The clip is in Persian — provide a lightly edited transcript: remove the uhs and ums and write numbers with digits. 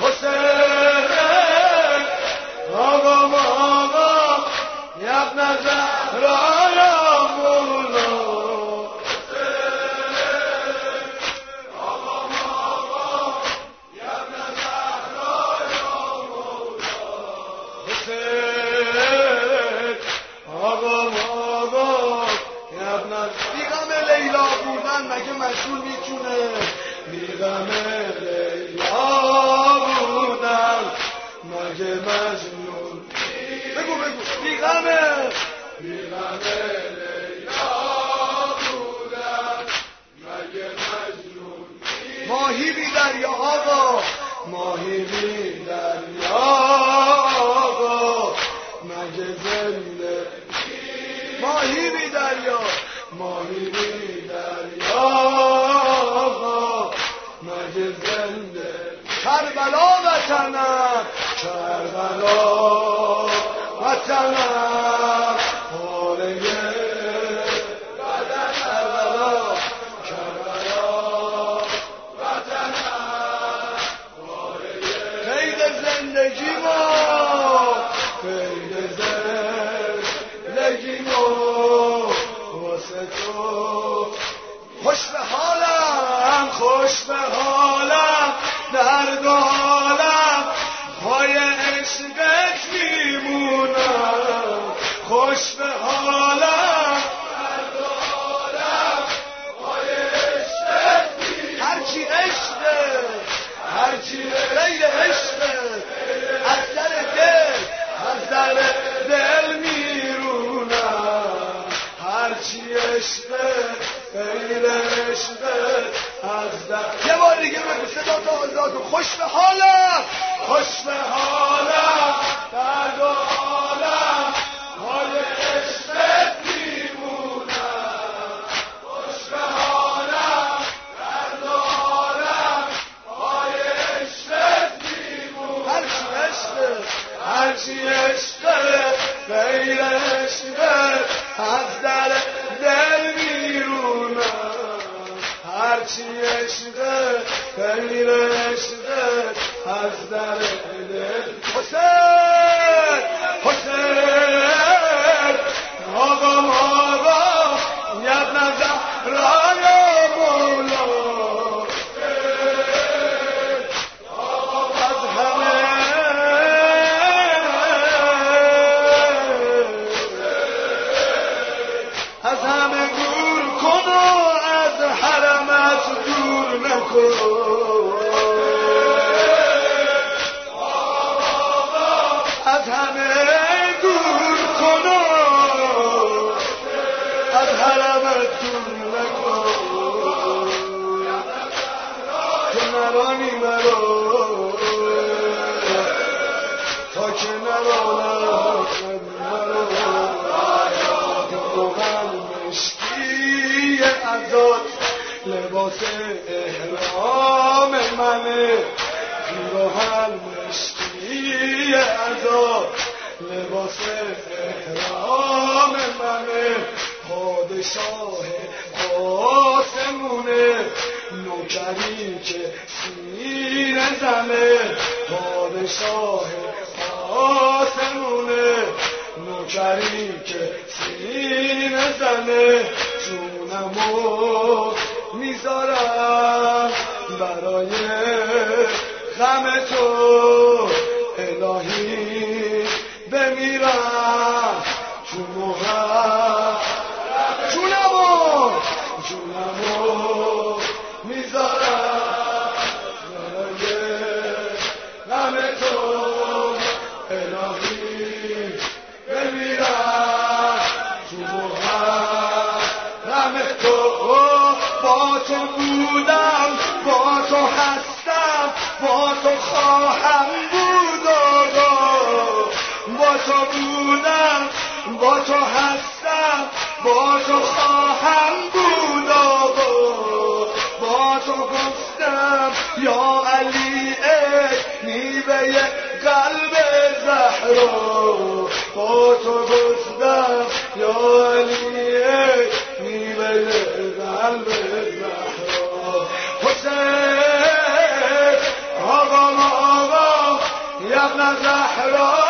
حسین آقا آقا ابن زهرا یا مولا مگه مشغول میتونه بیغم لیلا بودن مگه مجنون بگو بیغم لیلا بودن مگه مجنون ماهی بی دریا آقا ماهی بی دریا آقا مگه زنده ماهی بی دریا ماهی بی دریا مگه زنده کربلا وطنم کربلا وطنم حاله بدن کربلا وطنم حاله قید زندگی ما قید زندگی ما خوش به حالم خوش به حالم درد و حالم پای عشقت میمونم خوش به حالم درد و حالم پای عشقت میمونم هرچی عشقه هرچی غیر عشقه از در دل میرونم هرچی عشقه غیر عشقه از در یه بار دیگه بگو صدا تا آزاد خوش به حالم خوش به حالم درد و حالم های عشقت میمونم خوش به حالم درد و حالم های عشقت میمونم هرچی عشقه هرچی عشقه غیر عشقه از در دل میرونم هرچی عشقه غیر عشقه از در دل حسین حسین آقا آقا ابن زهرا یا مولا از همه از همه دور کن و از حرمت دور نکن از همه دور کن و از حرمت دور نکن که نرانی مرا تا که نرانم مشکی ازاد لباس احرام منه پیراهن مشکی ازاد لباس احرام منه پادشاه آسمونه نوکری که سینه زنه پادشاه آسمونه نوکری که سینه زنه جونمو میذارم برای غم تو الهی بمیرم جونمو میذارم برای غم تو الهی بمیرم با تو بودم با تو هستم با تو خواهم بود آقا با تو بودم با تو هستم با تو خواهم بود آقا با تو گفتم یا علی ای میوه قلب زهرا با تو گفتم یا علی ای میوه قلب زهرا حسین آقا جان زهرا